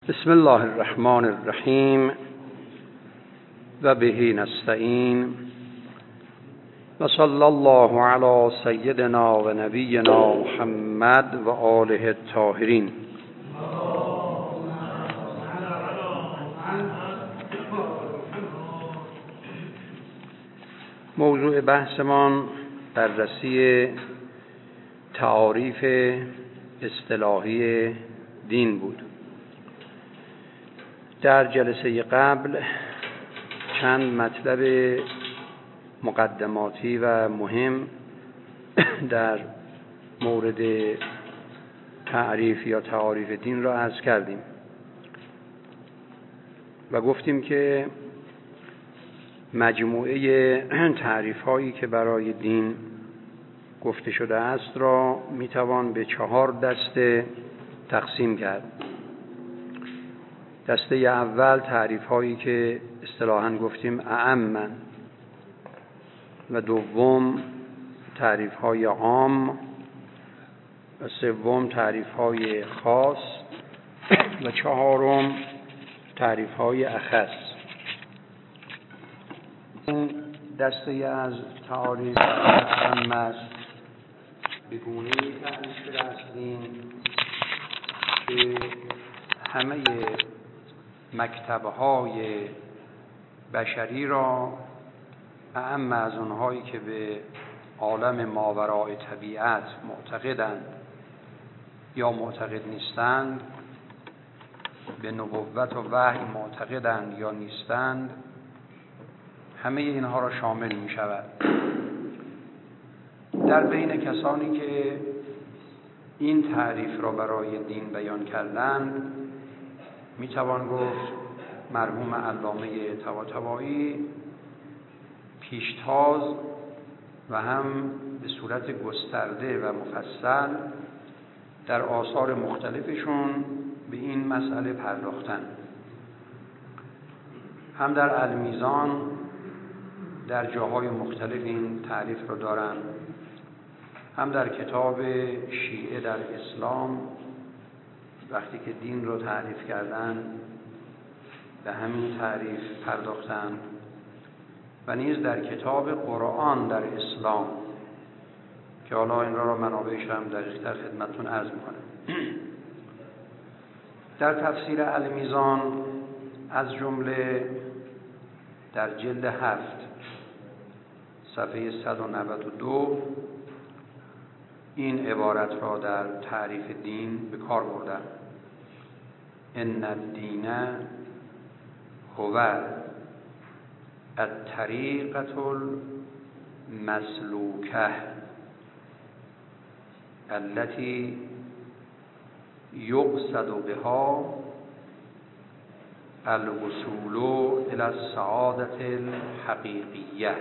بسم الله الرحمن الرحیم و به نستعین و صلی الله علی سیدنا و نبینا محمد و آله الطاهرین. موضوع بحثمان بررسی تعاریف اصطلاحی دین بود. در جلسه قبل چند مطلب مقدماتی و مهم در مورد تعریف یا تعاریف دین را عرض کردیم و گفتیم که مجموعه تعریف هایی که برای دین گفته شده است را میتوان به 4 دسته تقسیم کرد. دسته اول تعریف هایی که اصطلاحاً گفتیم اعمن، و دوم تعریف های عام، و سوم تعریف های خاص، و چهارم تعریف های اخص. این دسته از تعاریف اعم است به گونه‌ای تعریف شده است که همه مکتب‌های بشری را اعم از اونهایی که به عالم ماوراء طبیعت معتقدند یا معتقد نیستند، به نبوت و وحی معتقدند یا نیستند، همه اینها را شامل می شود. در بین کسانی که این تعریف را برای دین بیان کردند می توان گفت مرحوم علامه طباطبایی پیشتاز و هم به صورت گسترده و مفصل در آثار مختلفشون به این مسئله پرداختند. هم در المیزان در جاهای مختلف این تعریف رو دارن، هم در کتاب شیعه در اسلام وقتی که دین رو تعریف کردن به همین تعریف پرداختن، و نیز در کتاب قرآن در اسلام که حالا این را منابعش هم دقیق‌تر خدمتتون عرض می‌کنم. در تفسیر المیزان از جمله در جلد 7 صفحه 192 این عبارت را در تعریف دین به کار بردن: ان الدین هو الطریقة المسلوکه التي یقصد بها الوصول الى السعادة الحقیقیه.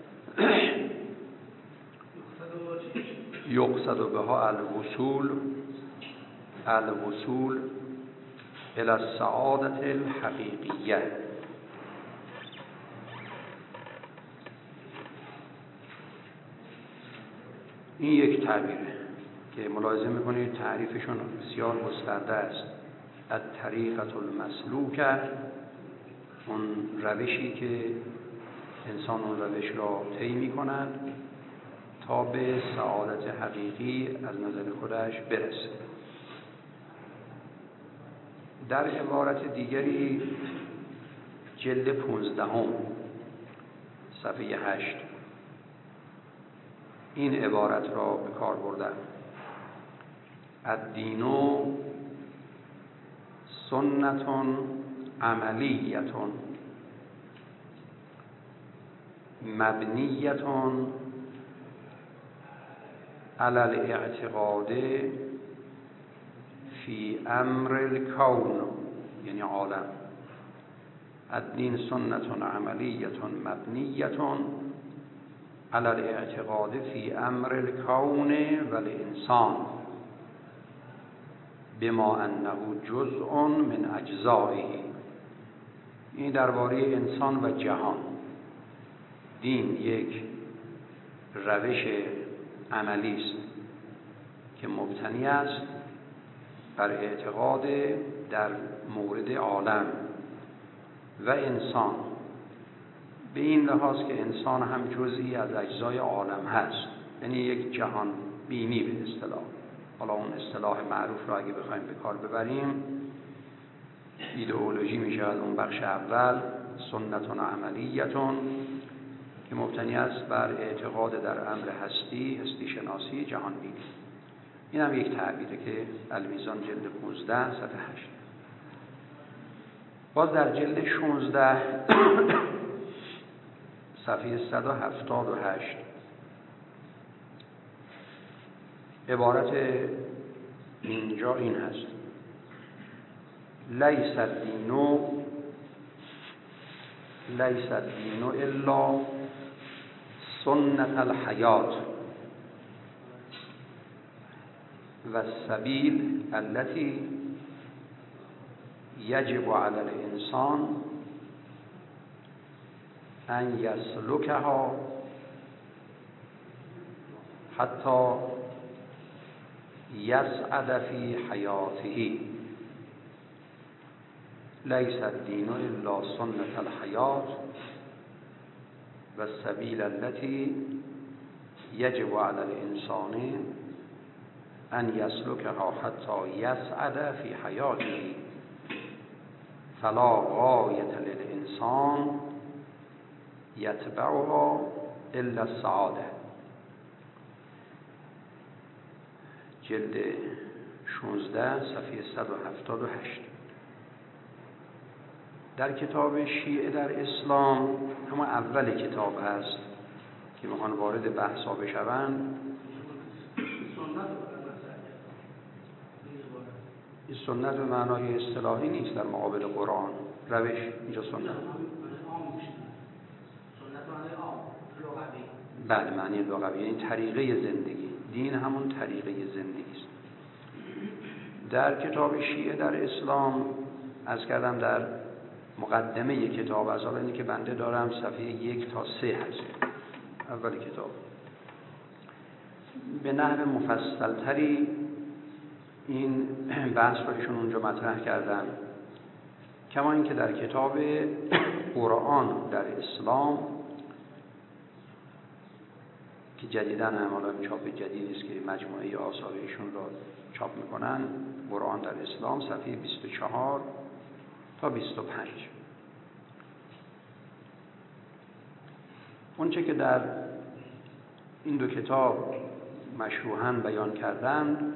یقصد بها الوصول الى السعادة الحقیقیه. این یک تعبیره که ملاحظه میکنید تعریفشون بسیار گسترده است. الطریقة المسلوکه، اون روشی که انسان اون روش را طی میکند تا به سعادت حقیقی از نظر خودش برسه. در عبارت دیگری جلد 15 صفحه 8 این عبارت را به کار بردن: الدین سنت عملیة مبنیة علی الاعتقاد فی امر الکون، یعنی عالم. الدین سنت عملیة مبنیة علی الاعتقاد فی امر الکون و الانسان بما انه جزء من اجزائه. این درباره انسان و جهان. دین یک روش عملی است که مبتنی است بر اعتقاد در مورد عالم و انسان، به این لحاظ که انسان هم جزئی از اجزای عالم هست، یعنی یک جهان بینی به اصطلاح. حالا اون اصطلاح معروف را اگه بخوایم به کار ببریم ایدئولوژی می شود اون بخش اول، سنتون عملیتون، که مبتنی است بر اعتقاد در امر هستی شناسی، جهان بینی. این هم یک تعبیره که المیزان جلد 15 صفحه 8. باز در جلد 16 صفحه 178 عبارت اینجا این هست: لیس الدین الا سنت الحیات و السبیل التي یجب علی الانسان ان یسلکها حتی یسعد فی حیاته. لیس الدین الا سنت الحیات و السبیل التي یجب علی الانسان ان یسلکها حتی یسعد فی حیاته فلا غایة للانسان یتبعها الا السعاده. جلد 16 صفحه 178. در کتاب شیعه در اسلام، همون اول کتاب هست که میخوان وارد بحثا بشوند، این سنت به معنای اصطلاحی نیست در مقابل قرآن. روش اینجا سنت بله معنی لغوی، یعنی طریقه زندگی. دین همون طریقه زندگی است. در کتاب شیعه در اسلام عرض کردم در مقدمه کتاب، از حالا اینی که بنده دارم صفحه 1 تا 3 هست اول کتاب، به نحو مفصلتری این بحث رو ایشون اونجا مطرح کردن. کما اینکه در کتاب قرآن در اسلام که جدیداً هم حالا چاپ جدیدی است که مجموعه آثار ایشون را چاپ میکنن، قرآن در اسلام صفحه 24 تا 25. اونچه که در این دو کتاب مشروحاً بیان کردن،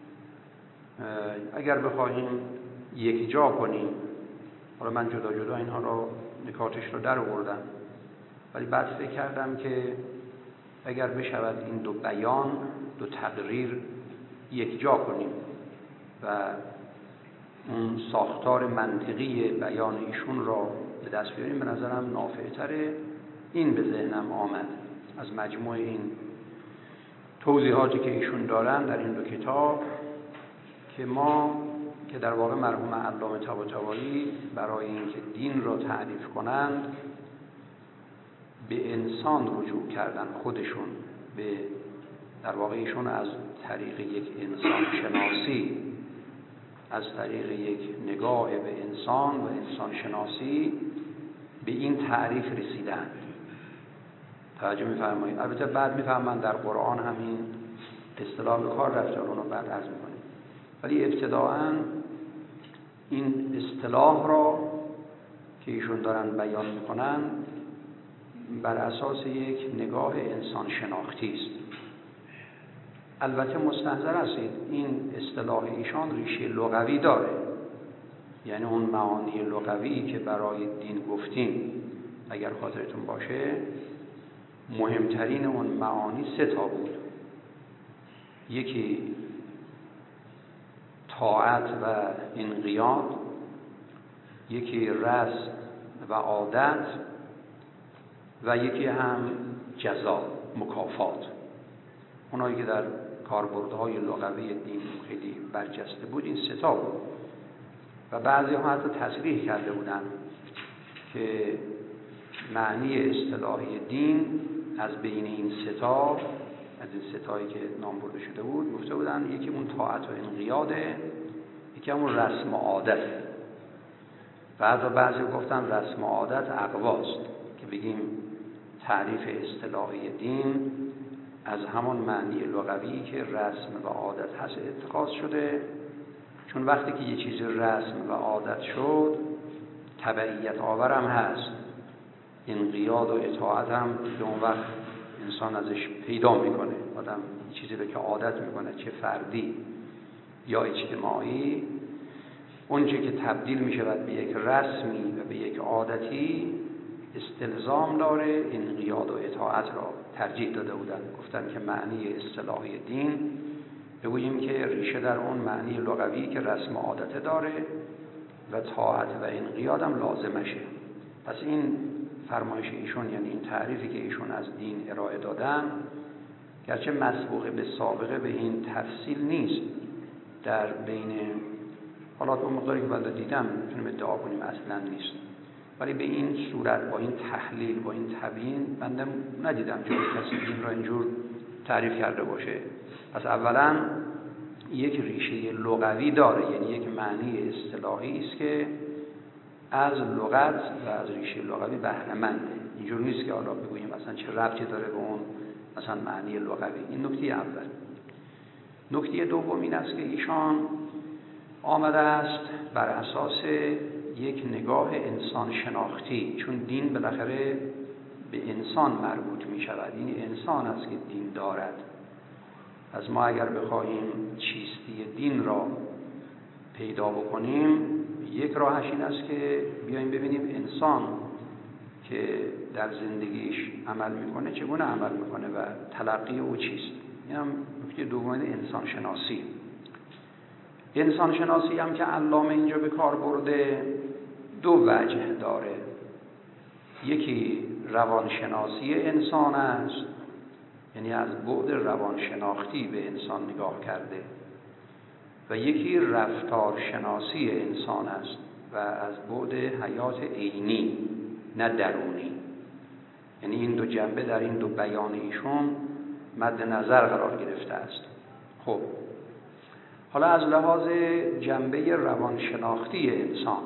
اگر بخواهیم یک جا کنیم، حالا من جدا جدا اینها رو نکاتش رو در آوردم، ولی بعد فکر کردم که اگر بشود این دو بیان، دو تقریر یک جا کنیم و اون ساختار منطقی بیان ایشون را به دست بیاریم، به نظرم نافع‌تره. این به ذهنم آمد از مجموع این توضیحاتی که ایشون دارن در این دو کتاب، که ما که در واقع مرحوم علامه طباطبایی برای اینکه دین را تعریف کنند به انسان رجوع کردن، خودشون به در واقع ایشون از طریق یک انسان شناسی، از طریق یک نگاه به انسان و انسان شناسی به این تعریف رسیدن. توجه می‌فرمایید؟ البته بعد می‌فهمن در قرآن همین اصطلاح به کار رفته، اون رو بعد عرض می‌کنیم، ولی ابتداءً این اصطلاح را که ایشون دارن بیان می‌کنن بر اساس یک نگاه انسان شناختی است. البته مستحضر هستید این اصطلاح ایشان ریشه لغوی داره، یعنی اون معانی لغوی که برای دین گفتیم اگر خاطرتون باشه مهمترین اون معانی 3 تا بود. یکی طاعت و انقیاد، یکی رسم و عادت، و یکی هم جزا، مکافات. اونایی که در کاربردهای لغوی دین خیلی برجسته بود این 3 تا بود و بعضی ها حتی تصریح کرده بودن که معنی اصطلاحی دین از بین این 3 تا، از این 3 تایی که نام برده شده بود، گفته بودن یکی اون طاعت و انقیاده، یکی همون رسم و عادت. بعضی گفتن رسم و عادت اقواست، که بگیم تعریف اصطلاحی دین از همون معنی لغوی که رسم و عادت هست اتخاذ شده، چون وقتی که یه چیز رسم و عادت شد تبعیت آورم هست، انقیاد و اطاعت هم به اون وقت انسان ازش پیدا میکنه. آدم چیزی رو که عادت میکنه، چه فردی یا اجتماعی، اونچه که تبدیل میشه به یک رسمی و به یک عادتی استلزام داره انقیاد و اطاعت را ترجیح داده بودن. گفتن که معنی اصطلاحی دین بگوییم که ریشه در اون معنی لغوی که رسم و عادت داره و طاعت و انقیاد هم لازمشه. پس این فرمایش ایشون، یعنی این تعریفی که ایشون از دین ارائه دادن، گرچه مسبوق به سابقه به این تفصیل نیست در بین، حالا اون مقداری که بنده دیدم میتونیم ادعا کنیم اصلا نیست، ولی به این صورت، با این تحلیل، با این تبیین بنده ندیدم جایی کسی دین را اینجور تعریف کرده باشه. پس اولا یک ریشه لغوی داره، یعنی یک معنی اصطلاحی است که از لغت و از ریشه لغوی بهره منده. اینجور نیست که حالا بگوییم مثلا چه ربطی داره به اون مثلا معنی لغوی. این نکته اول. نکته دوم این است که ایشان آمده است بر اساس یک نگاه انسان شناختی، چون دین بالاخره به انسان مربوط می شود، این انسان است که دین دارد. از ما اگر بخواهیم چیستی دین را پیدا بکنیم، یک راهش این است که بیاییم ببینیم انسان که در زندگیش عمل میکنه چگونه عمل میکنه و تلقی او چیست. این هم نکته دوم انسان شناسی. انسان شناسی هم که علامه اینجا به کار برده دو وجه داره. یکی روانشناسی انسان است، یعنی از بعد روانشناختی به انسان نگاه کرده، و یکی رفتارشناسی انسان است و از بعد حیات عینی نه درونی. یعنی این دو جنبه در این دو بیان ایشون مد نظر قرار گرفته است. خب حالا از لحاظ جنبه روانشناختی انسان،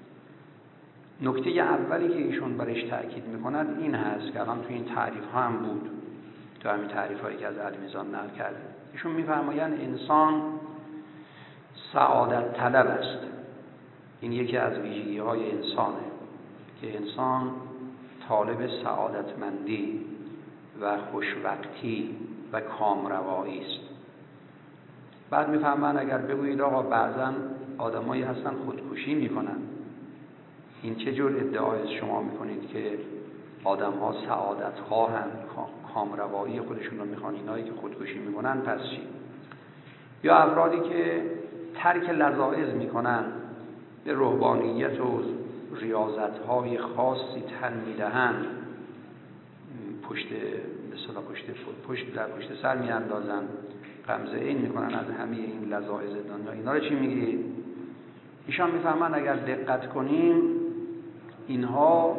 نکته اولی که ایشون برش تأکید میکنند این هست که الان توی این تعریف ها هم بود، تو همین تعریف هایی که از علی میزان نقل کرده. ایشون میفرمایند انسان سعادت طلب است. این یکی از ویژگی های انسانه که انسان طالب سعادتمندی و خوشوقتی و کامروایی است. بعد میفهمن اگر بگویید آقا بعضا آدمایی هستن خودکشی میکنن، این چه جور ادعای شما میکنید که آدم ها سعادت خواهند، کامروایی خودشون رو میخوان، اینایی که خودکشی میکنن پس چی؟ یا افرادی که ترک لذائذ میکنن، به روحانیت و ریاضت های خاصی تن میدهند، پشت سر میاندازن، غمزه این میکنن از همه این لذائذ دنیا. اینا رو چی میگی؟ ایشان میفهمن اگر دقت کنیم اینها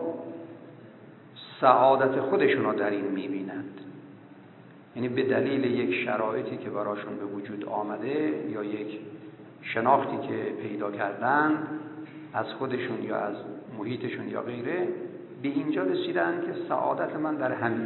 سعادت خودشون رو در این میبینند، یعنی به دلیل یک شرایطی که براشون به وجود آمده یا یک شناختی که پیدا کردن از خودشون یا از محیطشون یا غیره، به اینجا رسیدن که سعادت من در همین،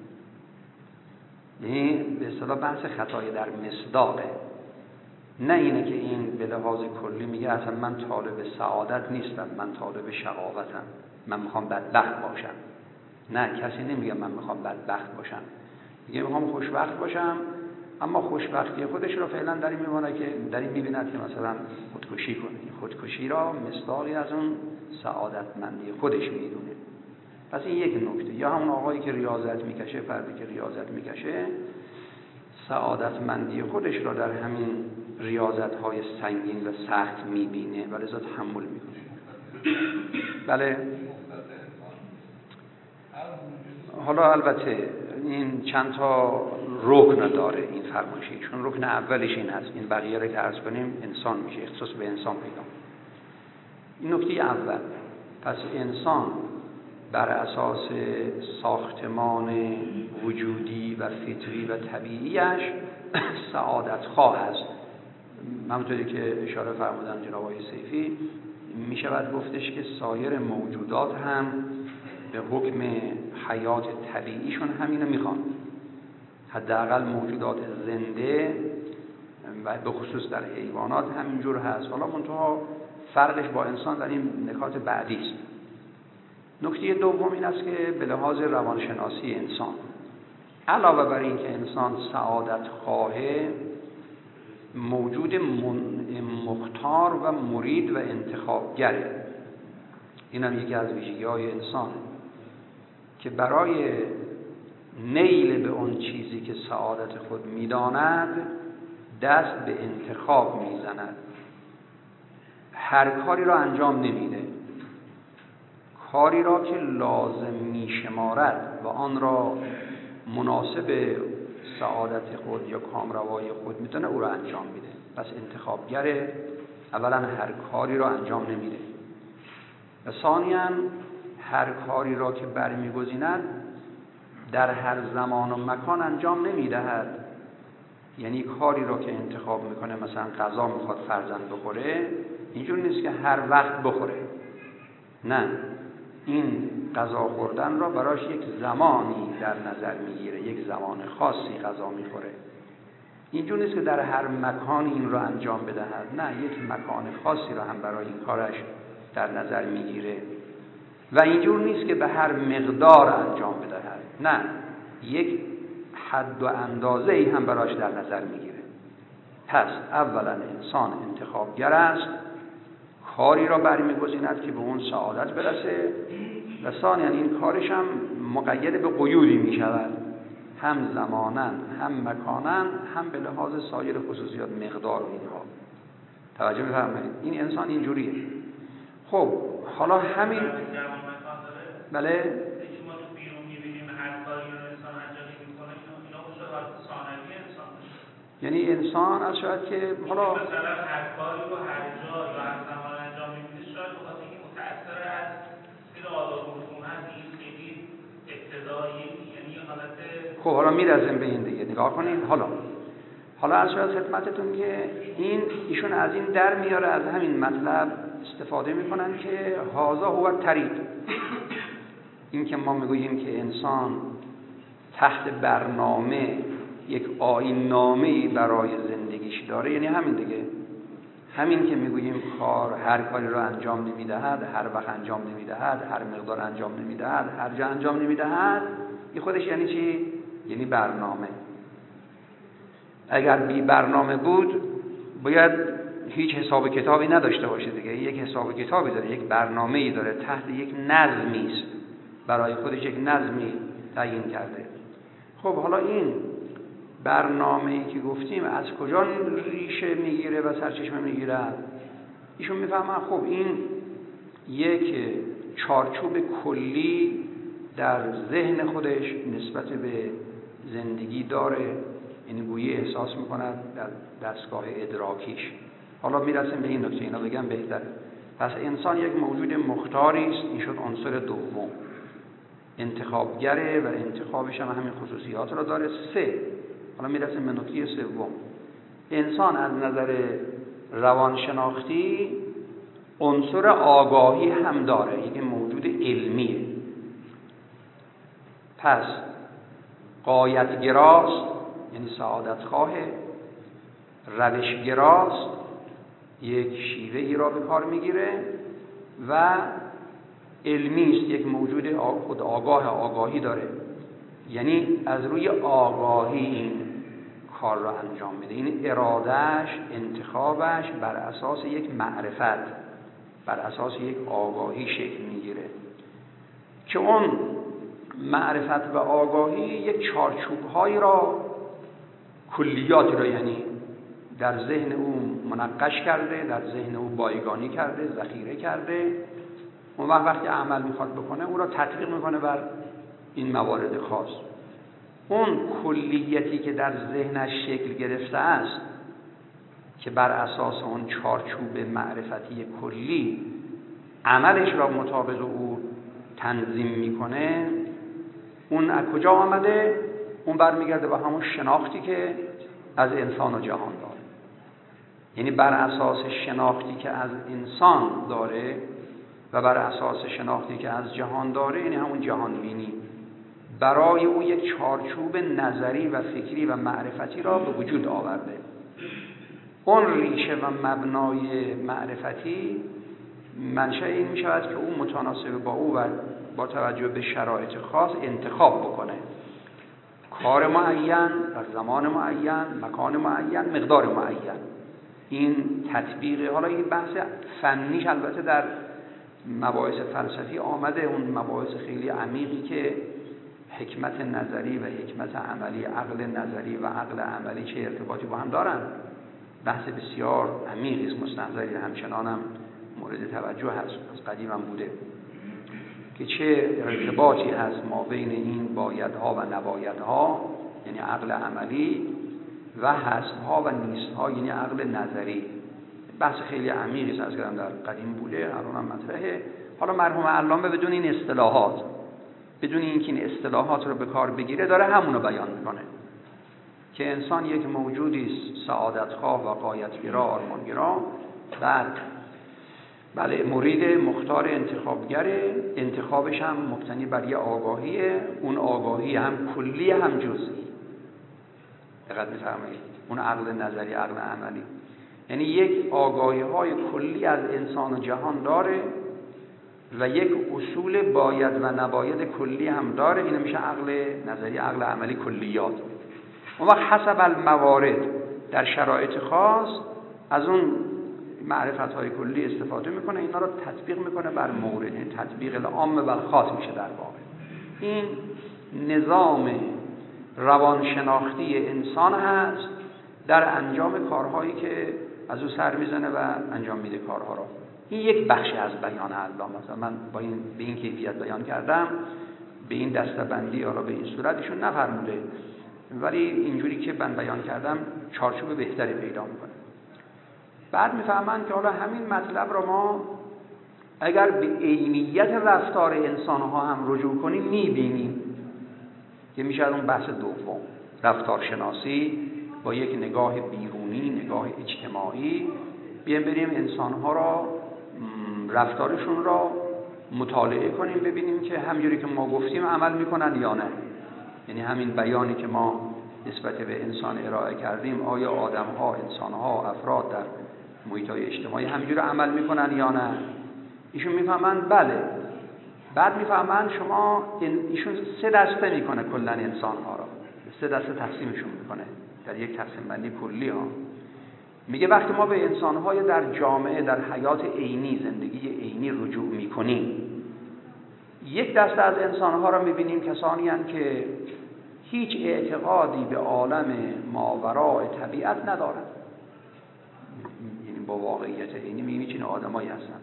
یعنی به اصطلاح بحث خطای در مصداقه، نه اینه که این به لحاظ کلی میگه اصلا من طالب سعادت نیستم، من طالب شقاوتم، من میخوام بدبخت باشم. نه، کسی نمیگه من میخوام بدبخت باشم، میگه میخوام خوشبخت باشم، اما خوشبختی خودش رو فعلا در این میبینه که مثلا خودکشی کنه. خودکشی را مصداقی از اون سعادتمندی خودش میدونه. پس این یک نکته. یا همون آقایی که ریاضت میکشه، فردی که ریاضت میکشه، سعادتمندی خودش را در همین ریاضت‌های سنگین و سخت میبینه و لذا تحمل میکنه. بله. حالا البته این چند تا رکن داره این فرمایشه، چون رکن اولش این هست، این بقیه رو که عرض کنیم انسان میشه، اختصاص به انسان پیدا. این نکته اول. پس انسان بر اساس ساختمان وجودی و فطری و طبیعیش سعادت خواه است. همونطوری که اشاره فرمودن جناب آقای سیفی، می شود گفتش که سایر موجودات هم به حکم حیات طبیعیشون همینو میخوان. حداقل موجودات زنده و به خصوص در حیوانات همینجور هست. حالا منتها فرقش با انسان در این نکات بعدی است. نکته دوم این است که به لحاظ روانشناسی انسان، علاوه بر این که انسان سعادت خواهه، موجود مختار و مرید و انتخابگره. این هم یکی از ویژگی‌های انسانه که برای نیل به اون چیزی که سعادت خود می‌داند دست به انتخاب می‌زند. هر کاری را انجام نمیده. کاری را که لازم می‌شمارد و آن را مناسب سعادت خود یا کامروایی خود می‌دونه او را انجام میده. پس انتخابگره. اولا هر کاری را انجام نمیده و ثانیاً هر کاری را که برمی‌گزیند در هر زمان و مکان انجام نمی‌دهد. یعنی کاری را که انتخاب میکنه، مثلا غذا میخواد فرزند بخوره، اینجور نیست که هر وقت بخوره. نه، این غذا خوردن را براش یک زمانی در نظر میگیره، یک زمان خاصی غذا میخوره. اینجور نیست که در هر مکان این را انجام بدهد. نه، یک مکان خاصی را هم برای این کارش در نظر میگیره و اینجور نیست که به هر مقدار انجام بدهد. نه، یک حد و اندازه ای هم براش در نظر میگیره. پس اولا انسان انتخابگر است، کاری را برمیگزیند که به اون سعادت برسه و ثانیاً این کارش هم مقید به قیودی میشود، هم زماناً هم مکاناً هم به لحاظ سایر خصوصیات مقدار و اینها. توجه بفرمایید، این انسان اینجوریه. خب حالا همین بله یعنی انسان از شاید که حالا مثلا هر کاری رو هر جا یا هر زمان انجام می‌بینه، شاید بخاطر اینکه متأثر از این آداب و رسوم هست، این خیلی ابتدایی، یعنی حالت. خب حالا میرسیم به این دیگه، نگاه کنید. حالا از شاید خدمتتون که ایشون از این در میاره، از همین مطلب استفاده میکنن که هذا هو الطریق. این که ما میگوییم که انسان تحت برنامه یک آیین نامه‌ای برای زندگیش داره، یعنی همین دیگه. همین که میگوییم هر کاری رو انجام نمیدهد، هر وقت انجام نمیدهد، هر مقدار انجام نمیدهد، هر جا انجام نمیدهد، این خودش یعنی چی؟ یعنی برنامه. اگر بی برنامه بود باید هیچ حساب کتابی نداشته باشه دیگه. یک حساب کتابی داره، یک برنامه‌ای داره، تحت یک نظمی است، برای خودش یک نظمی تعیین کرده. خب حالا این برنامه‌ای که گفتیم از کجا ریشه میگیره و سرچشمه میگیره؟ ایشون میفهمن خب این یک چارچوب کلی در ذهن خودش نسبت به زندگی داره، یعنی گویی احساس میکند در دستگاه ادراکیش. حالا میرسیم به این نکته، اینا بگم بهتره. پس انسان یک موجود مختاری است، این شد عنصر دوم، انتخابگره و انتخابش هم همین خصوصیات را داره. سه، حالا میرسیم به نکته سوم. انسان از نظر روانشناختی عنصر آگاهی هم داره، یک موجود علمیه. پس غایت‌گراست، یعنی سعادت‌خواه، روش‌گراست، یک شیوه‌ای را به کار میگیره و علمی است، یک موجود خود آگاهی داره، یعنی از روی آگاهی این کار را انجام میده. این ارادهش، انتخابش بر اساس یک معرفت، بر اساس یک آگاهی شکل میگیره که اون معرفت و آگاهی یک چارچوب‌هایی را، کلیاتی را یعنی در ذهن او منقش کرده، در ذهن او بایگانی کرده، ذخیره کرده. اون وقتی عمل میخواد بکنه او را تطبیق میکنه بر این موارد خاص. اون کلیتی که در ذهنش شکل گرفته است که بر اساس اون چارچوب معرفتی کلی عملش را مطابق او تنظیم میکنه، اون از کجا آمده؟ اون برمیگرده به همون شناختی که از انسان و جهان داره. یعنی بر اساس شناختی که از انسان داره و بر اساس شناختی که از جهان داره، یعنی همون جهان بینی، برای او یک چارچوب نظری و فکری و معرفتی را به وجود آورده. اون ریشه و مبنای معرفتی منشأ این می شود که او متناسب با او و با توجه به شرایط خاص انتخاب بکنه کار معین در زمان معین، مکان معین، مقدار معین. این تطبیق، حالا این بحث فنیش البته در مباحث فلسفی آمده، اون مباحث خیلی عمیقی که حکمت نظری و حکمت عملی، عقل نظری و عقل عملی چه ارتباطی با هم دارن، بحث بسیار عمیقی است، مستنظری همچنان هم مورد توجه هست، از قدیم هم بوده که چه ارتباطی هست ما بین این بایدها و نبایدها، یعنی عقل عملی، و هستها و نیستها، یعنی عقل نظری. بحث خیلی عمیقی است، از قدیم در قدیم بوده، الان هم مطرحه. حالا مرحوم علامه بدون این اصطلاحات، بدون اینکه این اصطلاحات رو به کار بگیره، داره همون رو بیان میکنه که انسان یک موجودی است سعادتخواه و غایتگرا، آرمانگرا، بله مرید مختار انتخابگره، انتخابش هم مبتنی بر یه آگاهیه، اون آگاهی هم کلی هم جزئی. دقت می‌فرمایید؟ اون عقل نظری، عقل عملی، یعنی یک آگاهی‌های کلی از انسان و جهان داره و یک اصول باید و نباید کلی هم داره. این میشه عقل نظری، عقل عملی، کلیات. اون وقت حسب الموارد در شرایط خاص از اون معرفت‌های کلی استفاده میکنه، اینا رو تطبیق میکنه بر مورد، تطبیق العام و الخاص میشه در واقع. این نظام روانشناختی انسان هست در انجام کارهایی که از او سر میزنه و انجام میده کارها رو. این یک بخشی از بیان علامه. مثلا من با این به این کیفیت بیان کردم، به این دسته‌بندی یا به این صورت ایشون نفرموده، ولی اینجوری که من بیان کردم چارچوب بهتری پیدا میکنه. بعد میفهمن که حالا همین مطلب رو ما اگر به عینیت رفتار انسان‌ها هم رجوع کنیم میبینیم که میشه اون بحث دوم، رفتارشناسی با یک نگاه بیرونی، نگاه اجتماعی، بیایم بریم انسان‌ها را، رفتارشون را مطالعه کنیم، ببینیم که همجوری که ما گفتیم عمل میکنن یا نه. یعنی همین بیانی که ما نسبت به انسان ارائه کردیم، آیا آدم‌ها، انسان‌ها، افراد در محیط‌های اجتماعی همجوری عمل میکنن یا نه؟ ایشون میفهمن بله. بعد میفهمن شما ایشون 3 دسته میکنه کلا انسان‌ها را، 3 دسته تقسیمشون میکنه در یک تقسیم بندی کلی ها. میگه وقتی ما به انسان‌های در جامعه، در حیات عینی، زندگی عینی رجوع میکنیم، یک دسته از انسان‌ها را میبینیم کسانی هستند که هیچ اعتقادی به عالم ماوراء طبیعت ندارند. یعنی با واقعیت عینی میبینید چنین آدمایی هستند.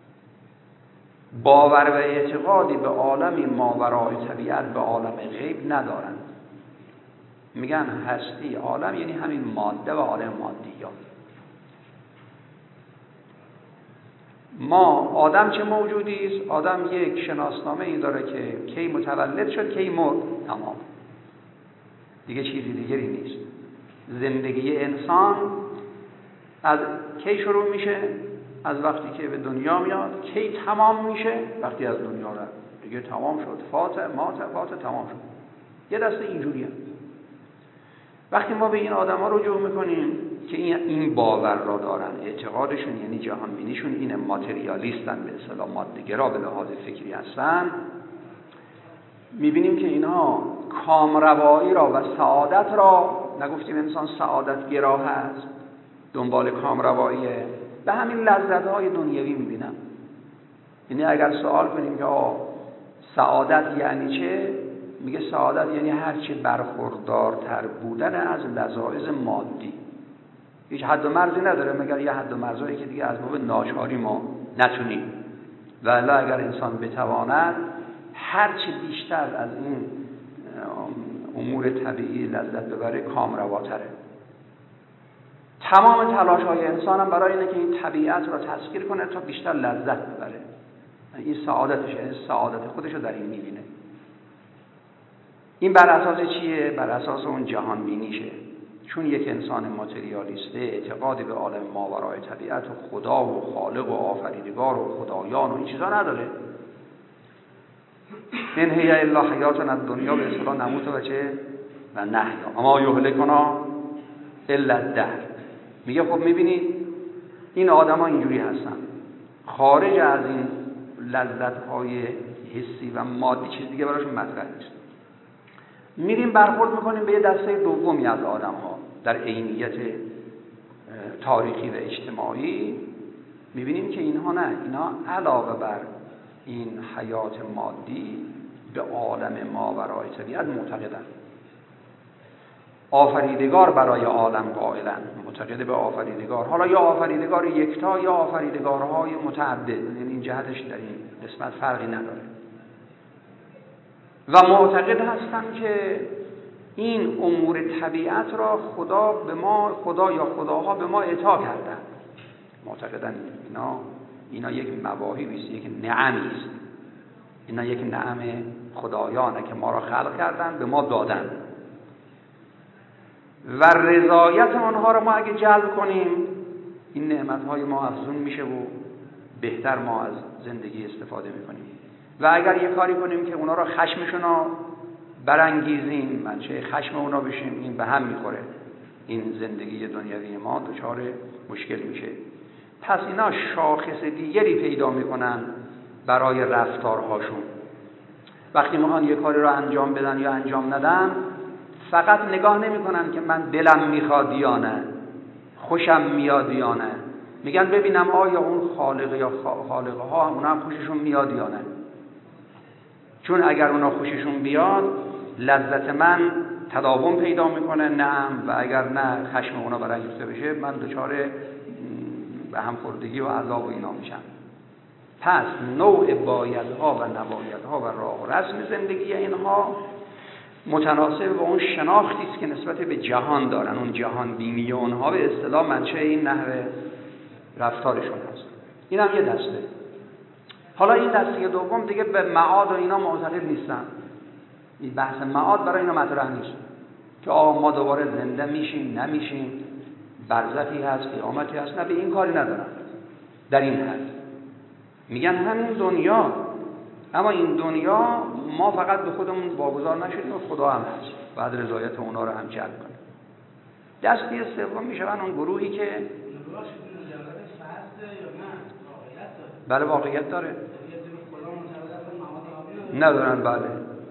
باور و اعتقادی به عالم ماوراء طبیعت، به عالم غیب ندارند. میگن هستی عالم یعنی همین ماده و عالم مادیات. ما آدم چه موجودی است؟ آدم یک شناسنامه ای داره که کی متولد شد، کی مرد، تمام. دیگه چیزی دیگری نیست. زندگی انسان از کی شروع میشه؟ از وقتی که به دنیا میاد. کی تمام میشه؟ وقتی از دنیا رفت. دیگه تمام شد. فات تمام شد. یه دسته اینجوریه. وقتی ما به این آدما رجوع میکنیم که این باور را دارن، اعتقادشون یعنی جهان بینیشون اینه، ماتریالیستن، به اصطلاح ماده‌گرا به لحاظ فکری هستن، میبینیم که اینها کامروایی را و سعادت را، نگفتیم انسان سعادت گرا هست، دنبال کامرواییه، به همین لذت‌های دنیوی میبینن. یعنی اگر سوال کنیم که سعادت یعنی چه؟ میگه سعادت یعنی هرچی برخوردارتر بودن از لذایذ مادی. هیچ حد و مرزی نداره، مگر یه حد و مرزایی که دیگه از باب ناچاری ما نتونیم. ولی اگر انسان بتواند هرچی بیشتر از این امور طبیعی لذت ببره کامرواتره. تمام تلاش‌های انسان هم برای اینه که این طبیعت رو تسخیر کنه تا بیشتر لذت ببره. این سعادتشه، سعادت خودش رو در این می‌بینه. این بر اساس چیه؟ بر اساس اون جهان بینیشه. چون یک انسان ماتریالیسته، اعتقادی به عالم ماورای طبیعت و خدا و خالق و آفریدگار و خدایان و این چیزا نداره. این هی الا حیاتنا الدنیا به اصطلاح نموت و چه و نحیا اما یهلکنا الا الدهر. میگه خب میبینید این آدما اینجوری هستن، خارج از این لذت‌های حسی و مادی چیز دیگه براشون مطرح نیست. میریم برخورد میکنیم به یه دسته دومی از آدم‌ها در عینیت تاریخی و اجتماعی، میبینیم که اینها نه، اینا علاوه بر این حیات مادی به عالم ماورای طبیعت معتقدن. آفریدگار برای عالم قائلن، معتقد به آفریدگار، حالا یا آفریدگار یکتا یا آفریدگارهای متعدد، یعنی این جهتش در این قسمت فرقی نداره. و معتقد هستن که این امور طبیعت را خدا یا خداها به ما اعطا کردن. معتقدن اینا یک مواهبی است، یک نعمی است. اینا یک نعم خدایانه که ما را خلق کردن، به ما دادن. و رضایت آنها را ما اگه جلب کنیم، این نعمت‌های ما افزون میشه و بهتر ما از زندگی استفاده میکنیم. و اگر یه کاری کنیم که اونا را خشمشون را برانگیزیم، منشه خشم اونا بشیم، این به هم میخوره. این زندگی دنیوی ما دچار مشکل میشه. پس اینا شاخص دیگری پیدا میکنن برای رفتارهاشون. وقتی میخوان یه کاری را انجام بدن یا انجام ندن، فقط نگاه نمیکنن که من دلم میخواد یا نه، خوشم میاد یا نه. میگن ببینم آیا اون خالق یا خالقه ها اونا هم خوششون میاد یا نه. چون اگر اونا خوششون بیاد، لذت من تداوم پیدا میکنه، نعم، و اگر نه خشم اونا برانگیخته بشه، من دچار به هم خوردگی و عذاب و اینا میشم. پس نوع بایدها و نبایدها و راه و رسم زندگی اینها متناسب با اون شناختی است که نسبت به جهان دارن. اون جهان بینی اونها به اصطلاح منشأ این نحوه رفتارشون هست. این هم یه دسته. حالا این دسته دوم دیگه به معاد و اینا معتقد نیستن. این بحث معاد برای اینا مطرح نیست که ما دوباره زنده میشیم نمیشیم، برزخی هست، قیامتی هست، نه، به این کاری ندارن. در این حد میگن همین دنیا، اما این دنیا ما فقط به خودمون واگذار نشدیم و خدا هم هست، بعد رضایت اونا رو هم جلب کنه. دسته سوم میشن اون گروهی که بله واقعیت داره، ندارن. بله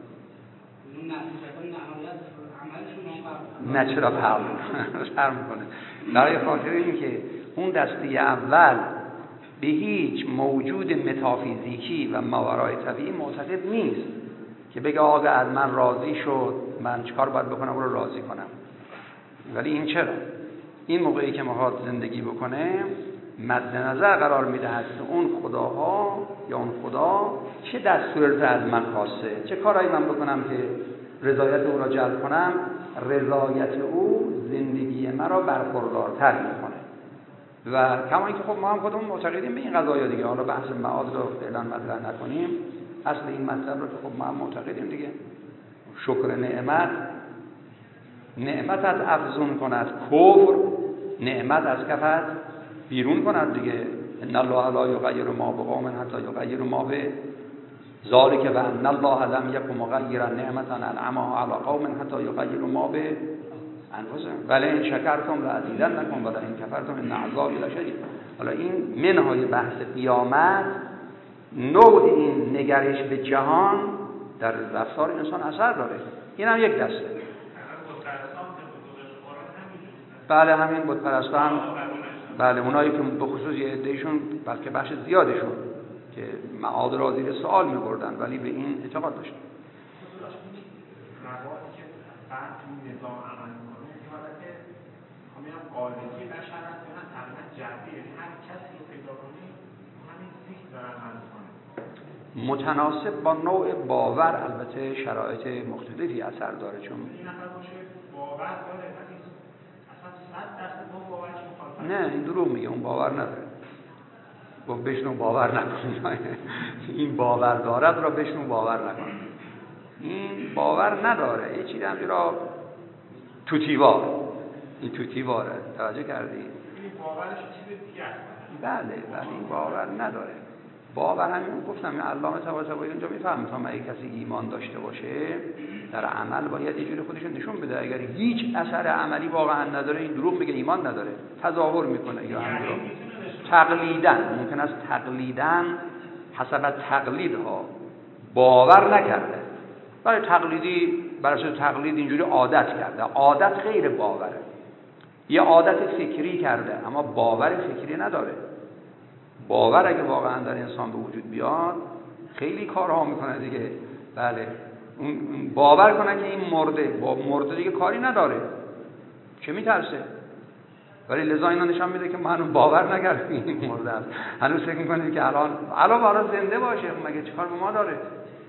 نه، چرا فرق میکنه؟ برای خاطر این که اون دسته اول به هیچ موجود متافیزیکی و ماورای طبیعی معتقد نیست که بگه آقا از من راضی شد، من چیکار باید بکنم او رو راضی کنم. ولی این چرا؟ این موقعی که میخواد زندگی بکنه مد نظر قرار میدهد که اون خداها یا اون خدا چه دستوری از من خواسته، چه کارایی من بکنم که رضایت او را جلب کنم. رضایت او زندگی مرا برخوردارتر میکنه. و کما اینکه خب ما هم خودمون معتقدیم به این قضایا دیگه. حالا بحث معاد رو فعلا مطرح نکنیم، اصل این مطلب رو که خب ما هم معتقدیم دیگه. شکر نعمت از افزون کند، کفر نعمت از کفت بیرون کند دیگه. ان الله لا یغیر ما بقوم حتی یغیروا ما به ذالک و ان الله لم یکن مغیرا نعمتا انعمها علی قوم حتی یغیروا ما به انفسهم ولئن شکرتم لازیدنکم ولئن کفرتم ان عذابی لشدید. حالا این منهای بحث قیامت، نوع این نگرش به جهان در رفتار انسان اثر داره. این هم یک دسته. بله همین بت‌پرستا هم، بله اونایی که به خصوص یه عده‌شون بلکه بخش زیادشون که معاد را زیر سوال می‌بردن ولی به این اعتقاد داشتن. روابطی که بعد تو نظام عمل می‌کنه که حالت همین قالبی بشر است نه تقریبا جبری، یعنی هر کسی رو پیدا کنی همین ذکر داره عمل می‌کنه. متناسب با نوع باور البته شرایط مختلفی اثر داره. چون این نفر باشه باور داره ولی اصلا 100% با باورش مخالفت. نه این دروغ میگه، اون باور نداره. گفت بشنو باور نکن. این باور دارد را بشنو باور نکن. این باور نداره، یه چیزی همجورا توتیوار این توتی وارد. توجه کردی؟ این باورش چیز دیگه است. بله ولی این باور نداره. باور همین گفتم این علامه طباطبایی اونجا میفهمه تا اگه کسی ایمان داشته باشه در عمل باید یه جوری خودش نشون بده. اگر هیچ اثر عملی واقعا نداره این دروغ میگه ایمان نداره، تظاهر میکنه یا همین تقلیدن. ممکن است تقلیدن حسب تقلیدها باور نکرده، برای تقلیدی بر اساس تقلید اینجوری عادت کرده. عادت غیر باوره. یه عادت فکری کرده اما باور فکری نداره. باور اگه واقعا در انسان به وجود بیاد خیلی کارها میکنه دیگه. بله اون باور کنه که این مرده، با مرده دیگه کاری نداره، چه میترسه. ولی لذا اینا نشان میده که ما هنوز باور نکردیم این مرده است. هنوز فکر میکنیم که الان بالا زنده باشه، مگه چیکار به ما داره؟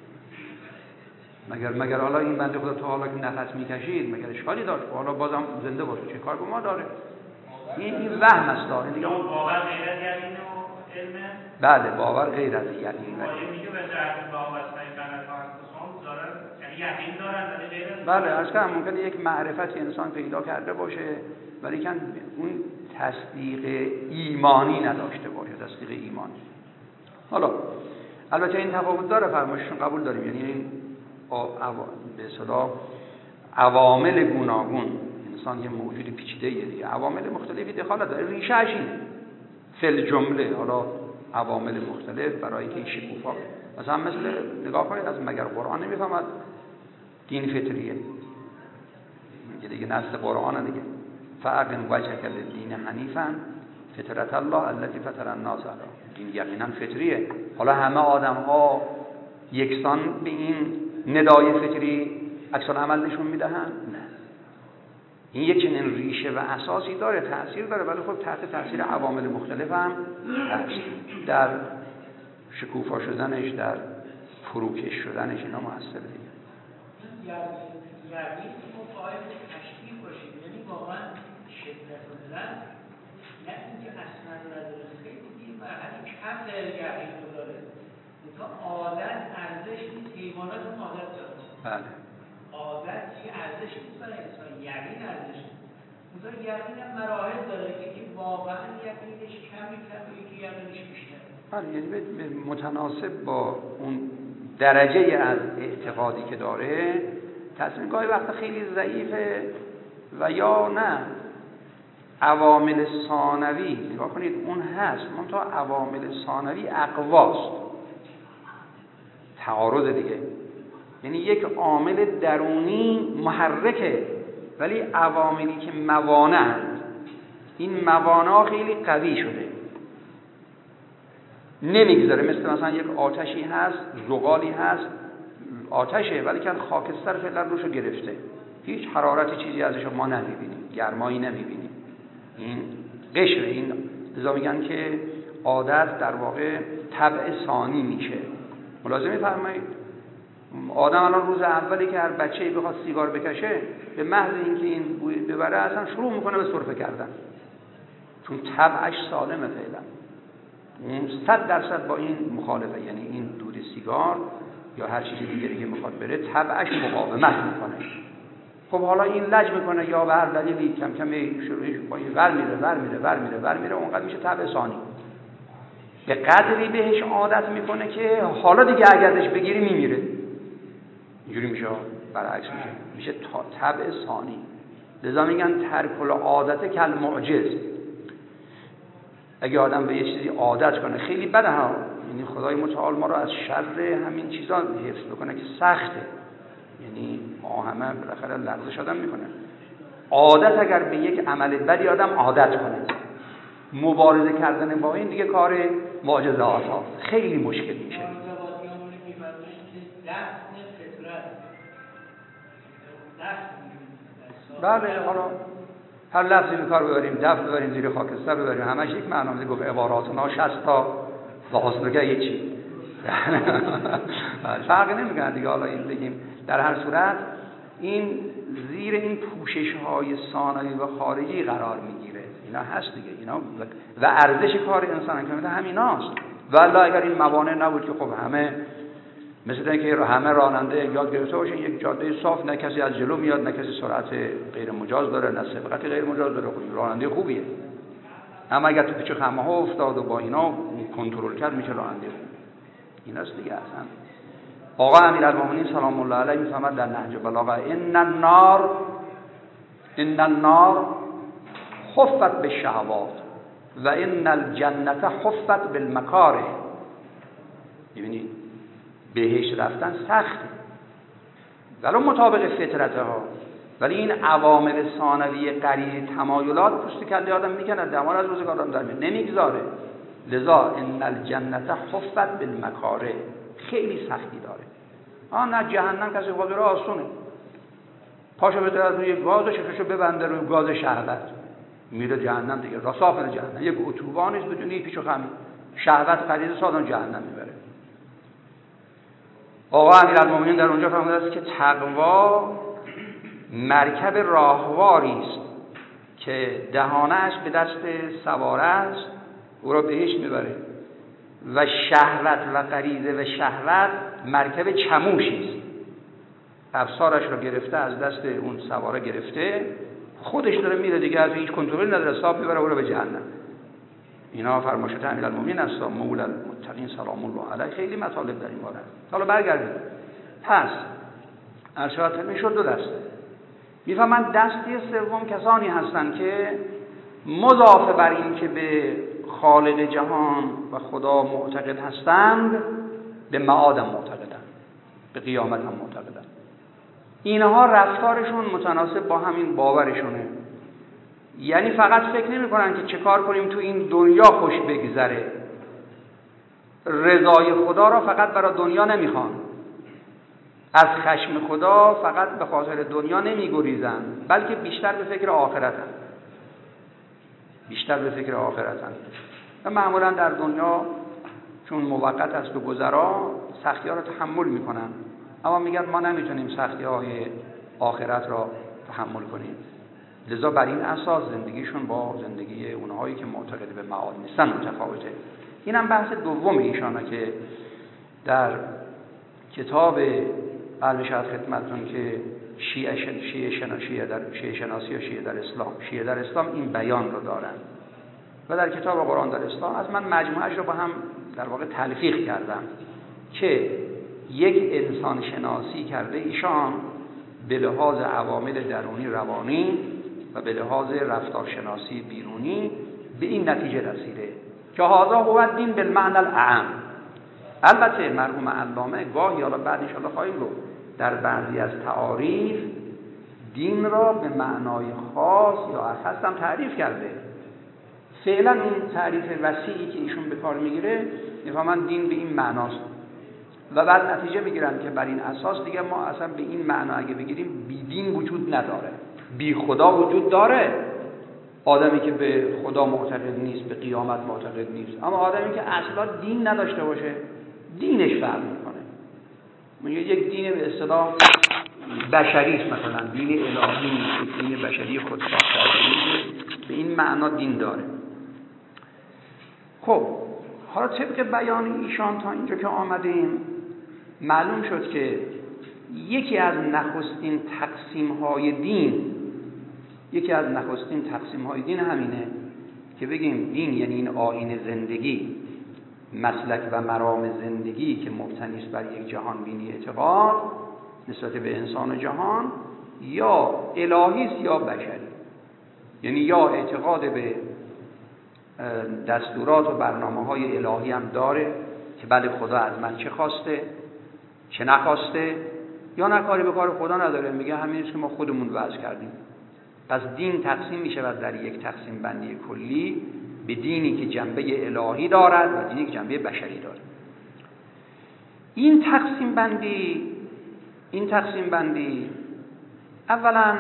مگر حالا این بنده خدا تو حالا که نفس میکشید مگر اشکالی داشت؟ حالا بازم زنده باشه چه کار به ما داره؟ این وهم است. این دیگه باور غیر از یقین و علم. بله باور غیر از یقین. میگه به جهت باور سایه دارن، یعنی یقین دارن ولی غیر از. بله اصلا ممکنه یک معرفتی انسان پیدا کرده باشه ولی که اون تصدیق ایمانی نداشته باشه، تصدیق ایمانی. حالا البته این تفاوت داره، فرمایششون قبول داریم، یعنی این به اصطلاح عوامل گوناگون، انسان یه موجود پیچیده‌ایه دیگه، عوامل مختلفی دخالت داره، ریشه‌اش اینه فل جمله. حالا عوامل مختلف برای که این شکوفا مثلا مثل نگاه کنید از مگر قرآن نمیفهمد دین فطریه دیگه نص قرآن دیگه فاقم وجهک للدین حنیفا فطرت الله التي فطر الناس علیها. دین یقینا فطریه. حالا همه آدم‌ها یکسان به این ندای فطری عکس العمل نشون میدهند؟ نه. این یک چنین ریشه و اساسی داره، تأثیر داره، ولی خب تحت تأثیر عوامل مختلف هم هست. در شکوفا شدنش، در فروکش شدنش اینا مؤثر دیگه. یعنی مقایم تشکیل باشید، یعنی واقعا شدت بودن، نه اینکه اصلا نداره، خیلی دیر مرحله کم در یقین رو داره. تا عادت ارزش نیست، حیوانات هم عادت داره. بله. عادت چی ارزش نیست برای انسان، یقین ارزش نیست. مثلا یقین هم مراحل داره که این واقعا یقینش کمی یکی یقینش بیشتر. بله یعنی متناسب با اون درجه از اعتقادی که داره تصمیم گاهی وقتا خیلی ضعیفه و یا نه عوامل ثانوی نگاه کنید اون هست، منتها عوامل ثانوی اقواست، تعارض دیگه. یعنی یک عامل درونی محرکه ولی عواملی که موانع، این موانع خیلی قوی شده نمیگذاره. مثلا یک آتشی هست، زغالی هست، آتشه ولی که خاکستر فعلا روشو گرفته، هیچ حرارتی چیزی ازش ما نمیبینیم، گرمایی نمیبینیم، این قشره. این لذا میگن که عادت در واقع طبع ثانی میشه. ملاحظه میفرمایید آدم الان روز اولی که هر بچه‌ای بخواد سیگار بکشه به محض اینکه این بوی ببره اصلا شروع میکنه به سرفه کردن، چون طبعش سالمه فعلا. 100% با این مخالفه، یعنی این دود سیگار یا هر چیز دیگری که میخواد بره طبعش مقاومت میکنه. خب حالا این لج میکنه یا به هر دلیلی کم کم شروعش با این ور میره اونقدر میشه طبع ثانی. به قدری بهش عادت میکنه که حالا دیگه اگر ازش بگیری میمیره. اینجوری میشه، برعکس میشه طبع ثانی. لذا میگن ترک العادت کل معجز. اگه آدم به یه چیزی عادت کنه خیلی بده ها، یعنی خدای متعال ما رو از شر همین چیزا حفظ بکنه که سخته، یعنی ما همه بالاخره لرزش آدم میکنه. عادت اگر به یک عمل بدی آدم عادت کنه، مبارزه کردن با این دیگه کار معجزات ها خیلی مشکل میشه. بله حالا هر لفظی به کار ببریم، دف ببریم، زیر خاکستر ببریم، همش یک معنی گفت عباراتنا 60 تا و حسنگه هیچی. فرقی نمیکنه دیگه. حالا این بگیم در هر صورت این زیر این پوشش های ثانوی و خارجی قرار میگیره. اینا هست دیگه، اینا و ارزش کار انسان که همیناست. والله اگر این موانع نبود که خب همه مثل اینکه همه راننده یاد گرفته باشن یک جاده صاف، نه کسی از جلو میاد، نه کسی سرعت غیر مجاز داره، نه سبقت غیر مجاز داره، خب راننده خوبیه. اما اگر تو پیچ خمه ها افتاد و با اینا کنترل کرد میشه راننده خوب. ایناست دیگه. اصلا آقا امیرالمومنین سلام الله علیه میفهمد در نهج بلاغه ان النار حفت بالشهوات و ان الجنه حفت بالمکاره. ببینید بهش رفتن سخته ولو مطابق فطرته ها، ولی این عوامل ثانویه قریه تمایلات پوست کله آدم میکنه، دمار از روزگار آدم در نمیگذاره. لذا ان الجنه حفت بالمکاره خیلی سختی داره. نه جهنم کسی قادر آسونه، پاشو بذاره از روی گاز و شکشو ببنده روی گاز شهوت میره جهنم دیگه. راسافل جهنم یک اتوبان است بدون پیچ و خم، شهوت خرید سادن جهنم میبره. آقا امیرالمومنین در اونجا فرموده است که تقوا مرکب راهواری است که دهانه‌اش به دست سواره است، او را بهشت میبره، و شهوت و غریزه و شهوت مرکب چموشی است، افسارش را گرفته از دست اون سواره گرفته، خودش داره میره دیگه، از هیچ کنترلی نداره، صاحب میبره او را به جهنم. اینا فرمایشات امیرالمومنین است، مولا المتقین سلام الله علیه. خیلی مطالب در این باره. حالا برگردیم. پس ارشاد میشد دو دسته. میفهمن دستی سوم کسانی هستند که مضافه بر این که به خالق جهان و خدا معتقد هستند، به معاد هم معتقدند، به قیامت هم معتقدند. اینها رفتارشون متناسب با همین باورشونه. یعنی فقط فکر نمی کنن که چه کار کنیم تو این دنیا خوش بگذره، رضای خدا را فقط برای دنیا نمیخوان، از خشم خدا فقط به خاطر دنیا نمیگریزن، بلکه بیشتر به فکر آخرتن، بیشتر به فکر آخرتن. و معمولا در دنیا چون موقت است و گذرا سختی ها را تحمل میکنن، اما میگن ما نمیتونیم سختی های آخرت را تحمل کنیم. لذا بر این اساس زندگیشون با زندگی اونهایی که معتقد به معاد نیستن متفاوته. اینم بحث دوم ایشانه که در کتاب البشر خدمتتون که شیعه شناسی و شیعه در اسلام این بیان رو دارن، و در کتاب قرآن در اسلام از من مجموعش رو با هم در واقع تلفیق کردم که یک انسان شناسی کرده ایشان به لحاظ عوامل درونی روانی و به لحاظ رفتارشناسی بیرونی به این نتیجه رسیده که هذا هو الدین بالمعنى الاعم. البته مرحوم علامه گاهی، حالا بعد ان شاء الله خواهیم گفت، در بعضی از تعاریف دین را به معنای خاص یا اخص هم تعریف کرده. فعلا این تعریف وسیعی که ایشون به کار میگیره میفهمن دین به این معناست، و بعد نتیجه میگیرن که بر این اساس دیگه ما اصلا به این معنا اگه بگیریم بی دین وجود نداره، بی خدا وجود داره. آدمی که به خدا معتقد نیست به قیامت معتقد نیست، اما آدمی که اصلا دین نداشته باشه دینش فرق میکنه. میگه یک دین به اصطلاح بشری است، مثلا دین الهی نیست، دین بشری خودساخته به این معنا دین داره. خب حالا طبق بیان ایشان تا اینجا که آمدیم معلوم شد که یکی از نخستین تقسیم‌های دین همینه که بگیم دین یعنی این آیین زندگی، مسلک و مرام زندگی که مبتنی است بر یک جهان بینی اعتقاد نسبت به انسان و جهان، یا الهی است یا بشری. یعنی یا اعتقاد به دستورات و برنامه‌های الهی هم داره که بله خدا از من چه خواسته چه نخواسته، یا نه کاری به کار خدا نداره، میگه همین است که ما خودمون وضع کردیم. پس دین تقسیم میشه در یک تقسیم بندی کلی به دینی که جنبه الهی دارد و دینی که جنبه بشری دارد. این تقسیم بندی اولا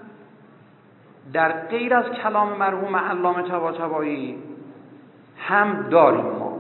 در غیر از کلام مرحوم علامه طباطبایی هم داریم ما،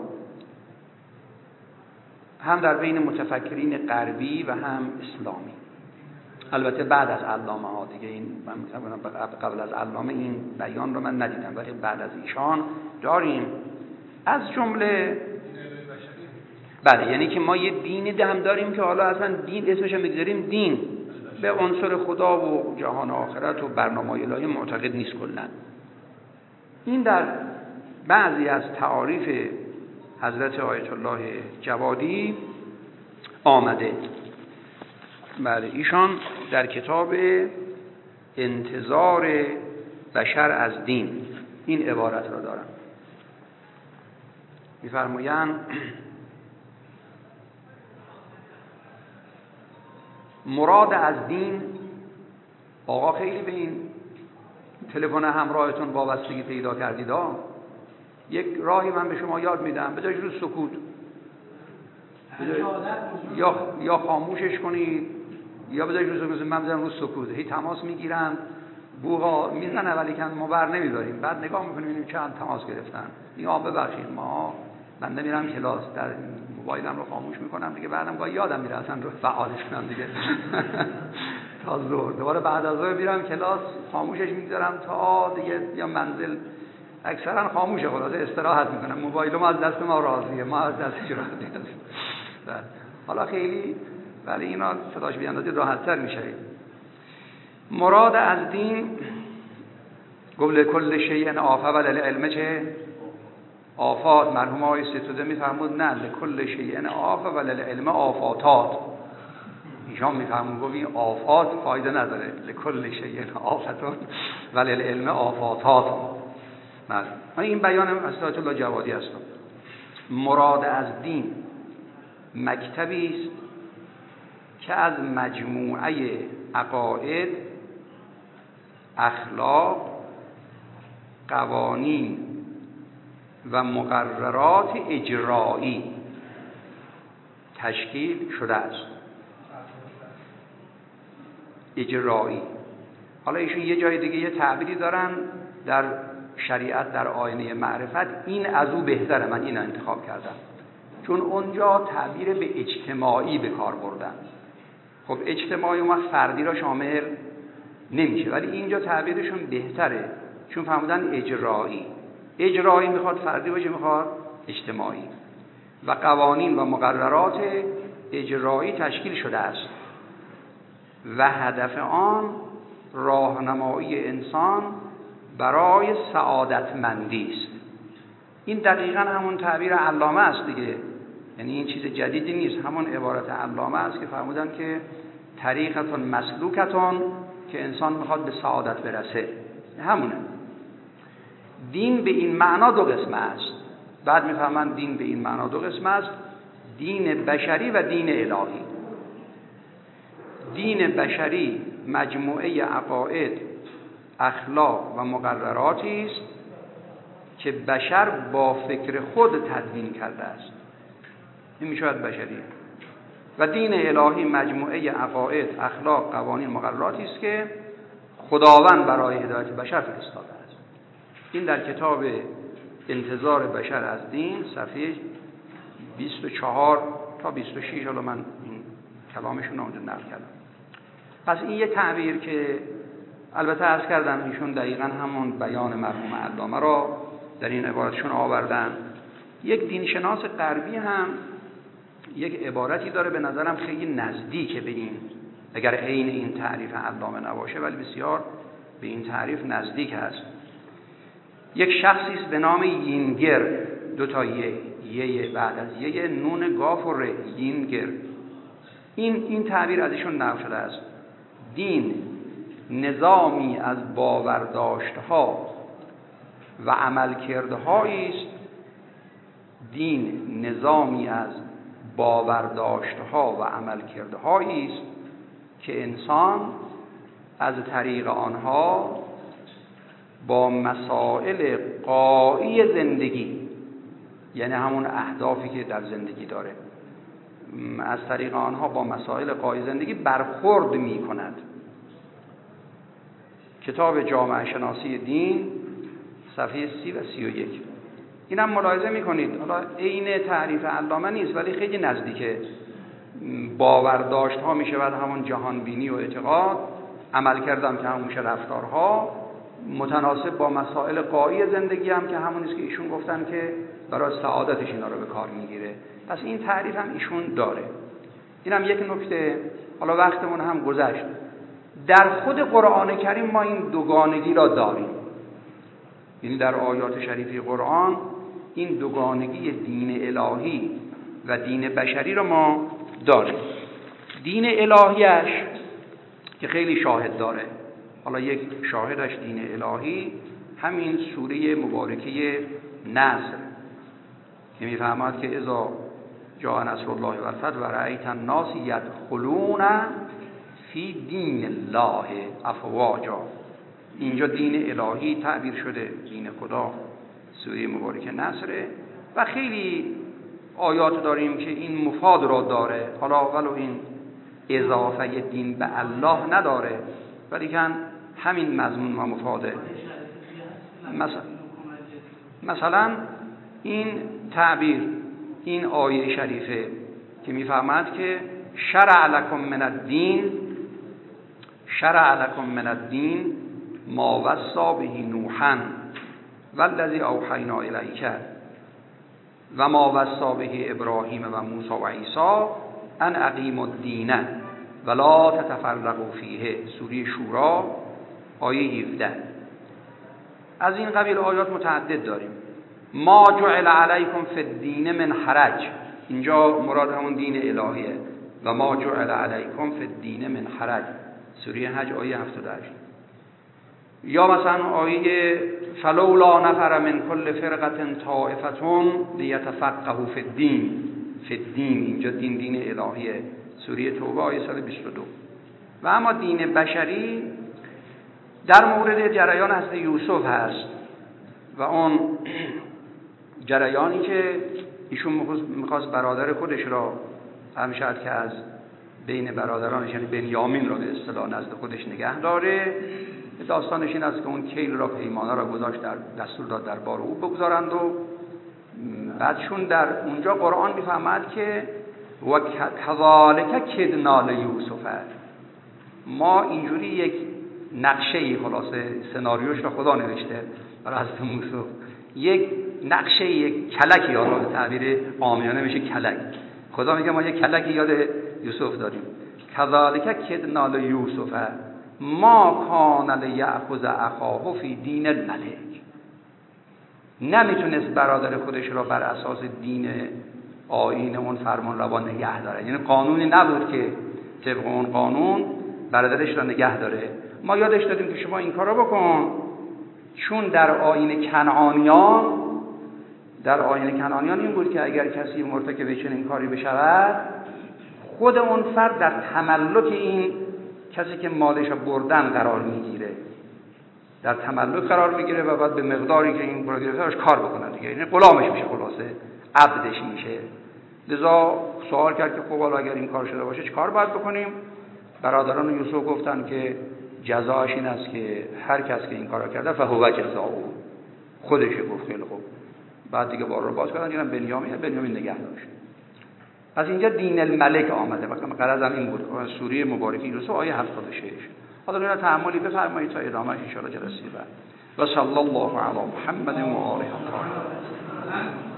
هم در بین متفکرین غربی و هم اسلامی. البته بعد از علامه ها دیگه، این من قبل از علامه این بیان رو من ندیدم، ولی بعد از ایشان داریم. از جمله بله، یعنی که ما یه دین هم داریم که حالا اصلا دین اسمش هم بگذاریم دین، به عنصر خدا و جهان آخرت و برنامه الهی معتقد نیست کلا. این در بعضی از تعاریف حضرت آیت الله جوادی آمده. بله، ایشان در کتاب انتظار بشر از دین این عبارت را دارن، می‌فرمایند مراد از دین، آقا خیلی به این تلفن همراهتون وابستگی پیدا کردید ها. یک راهی من به شما یاد میدم، بذارید رو سکوت، یا خاموشش کنید یا بذارید رو سکوت. من بذارم رو سکوت، هی تماس میگیرن، بوها میزنه ولی که ما بر نمیداریم، بعد نگاه میکنیم ببینیم چند تماس گرفتن. این ببخشید ما من نمیرم کلاس، در موبایلم رو خاموش میکنم دیگه، بعدم گاهی یادم میره اصلا رو فعالش کنم دیگه تا ظهر دوباره بعد از ظهر میرم کلاس، خاموشش میذارم تا دیگه یا منزل اکثرا خاموشه، خلاصه استراحت میکنم، موبایلم از دست ما راضیه، ما از دستش راضیه. حالا خیلی ولی اینا صداش بیاندازی راحت‌تر میشه. مراد از دین قبل کل شیء آفه وللعلم چه؟ آفات. مرحوم آقای ستوده میفرمود نه، لکل شیء آفه وللعلم آفاتات. ایشان میفرمود گفت این آفات فایده نداره، لکل شیء آفتون وللعلم آفاتات. این بیان از آیت الله جوادی است. مراد از دین مکتبی است که از مجموعه عقاید، اخلاق، قوانین و مقررات اجرایی تشکیل شده است. اجرایی. حالا ایشون یه جای دیگه یه تعبیری دارن در شریعت، در آینه معرفت، این از او بهتره، من این انتخاب کردم چون اونجا تعبیر به اجتماعی به کار بردن. خب اجتماعی و فردی را شامل نمیشه، ولی اینجا تعبیرشون بهتره چون فهمیدن اجرایی. اجرایی میخواد فردی باشه، میخواد اجتماعی. و قوانین و مقررات اجرایی تشکیل شده است و هدف آن راهنمایی انسان برای سعادتمندی است. این دقیقاً همون تعبیر علامه است دیگه، یعنی این چیز جدیدی نیست، همون عبارت علامه است که فرمودن که طریقتون مسلوکتون، که انسان میخواد به سعادت برسه. همونه. دین به این معنا دو قسم است. بعد میفهمن دین به این معنا دو قسم است: دین بشری و دین الهی. دین بشری مجموعه عقاید، اخلاق و مقرراتی است که بشر با فکر خود تدوین کرده است. این میشود بشری. و دین الهی مجموعه عقاید، اخلاق، قوانین، مقرراتی است که خداوند برای هدایت بشر فرستاده است. این در کتاب انتظار بشر از دین صفحه 24 تا 26. حالا من این کلامشون رو اونجا نقل کردم. پس این یه تعبیر که البته عرض کردم ایشون دقیقاً همون بیان مرحوم علامه را در این عبارتشون آوردن. یک دینشناس غربی هم یک عبارتی داره به نظرم خیلی نزدیک به این، اگر عین این تعریف علامه نباشه ولی بسیار به این تعریف نزدیک هست. یک شخصی است به نام یینگر، دو تا یه بعد از یه نون گاف و ر، یینگر. این تعبیر از ایشون نقل شده است: دین نظامی از باورداشتها و عملکردهایی است. دین نظامی از باورداشتها و عملکردهایی است که انسان از طریق آنها با مسائل غایی زندگی، یعنی همون اهدافی که در زندگی داره، از طریق آنها با مسائل غایی زندگی برخورد می کند. کتاب جامعه شناسی دین صفحه 30 و 31. اینم ملاحظه میکنید، حالا عین تعریف علامه نیست ولی خیلی نزدیکه. باورداشت ها میشه بعد همون جهان بینی و اعتقاد، عمل کردم که همون میشه رفتارها، متناسب با مسائل غایی زندگی هم که همون است که ایشون گفتن که برای سعادتش اینا رو به کار میگیره. پس این تعریف هم ایشون داره. اینم یک نکته. حالا وقتمون هم گذشت. در خود قرآن کریم ما این دوگانگی را داریم، یعنی در آیات شریفه قرآن این دوگانگی دین الهی و دین بشری را ما داریم. دین الهیش که خیلی شاهد داره، حالا یک شاهدش دین الهی همین سوره مبارکه نصر که میفهمد که اذا جاء نصر الله و الفتح و رأیت الناس یدخلون فی دین الله افواجا. اینجا دین الهی تعبیر شده، دین خدا، سوره مبارکه نصره و خیلی آیات داریم که این مفاد را داره. حالا ولو این اضافه دین به الله نداره ولیکن همین مضمون و مفاده. مثلا این تعبیر، این آیه شریفه که میفهمد که شرع لکم من الدین ما وصی به نوحا والذی اوحینا الیک و ما وصی به ابراهیم و موسی و عیسی ان اقیموا الدین ولا تتفرقوا فیه. سوره شورا آیه 17. از این قبیل آیات متعدد داریم. ما جعل علیکم فی الدین من حرج، اینجا مراد همون دین الهیه. و ما جعل علیکم فی الدین من حرج، سوره حج آیه 78. یا مثلا آیه فلولا نفر من کل فرقه طائفه لیتفقهوا فی الدین. فی الدین اینجا دین الهیه، سوره توبه آیه 122. و اما دین بشری در مورد جریان حضرت یوسف هست و اون جریانی که ایشون میخواست برادر خودش را همشد که از بین برادرانش یعنی بنیامین را به اصطلاح نزد خودش نگه داره. داستانش این است که اون کیل را، پیمانه را گذاشت، در دستور داد در بار او بگذارند و بعدشون در اونجا قرآن میفهمد که و کذالک کدنا لیوسف، ما اینجوری یک نقشه‌ای، خلاصه سناریوش را خدا نوشته برای حضرت موسی، یک نقشه، یک کلکی، حالا به تعبیر عامیانه میشه کلک. خدا میگه ما یک کلکی یاد یوسف داریم. کذالک کدنا لیوسف ما کان لیأخذ اخاه فی دین الملک. نمیتونست برادر خودش را بر اساس دین آیین اون فرمان روا نگه داره، یعنی قانونی نبود که طبق اون قانون برادرش را نگه داره. ما یادش دادیم که شما این کارا بکن، چون در آیین کنعانیان این بود که اگر کسی مرتکب چنین کاری بشود، خود اون فرد در تملک این کسی که مالش را بردن قرار میگیره، در تملک قرار میگیره و بعد به مقداری که این گرفتارش کار بکنه دیگه، یعنی غلامش میشه، خلاصه عبدش میشه. لذا سوال کرد که خب اگر این کار شده باشه چه کار باید بکنیم؟ برادران یوسف گفتن که جزاش این است که هر کس که این کارا کرده فهو جزاؤه، خودش گفت خیلی خوب. بعد دیگه بار رو باز کردن، دیدن بنیامین نگه داشت. از اینجا دین الملک آمده. مثلا غرضم این بود سوره مبارکه یوسف آیه 76. حالا اینا تأملی بفرمایید تا ادامه ان شاء الله جلسه بعد. و صلی الله علی محمد و آله الطاهرین.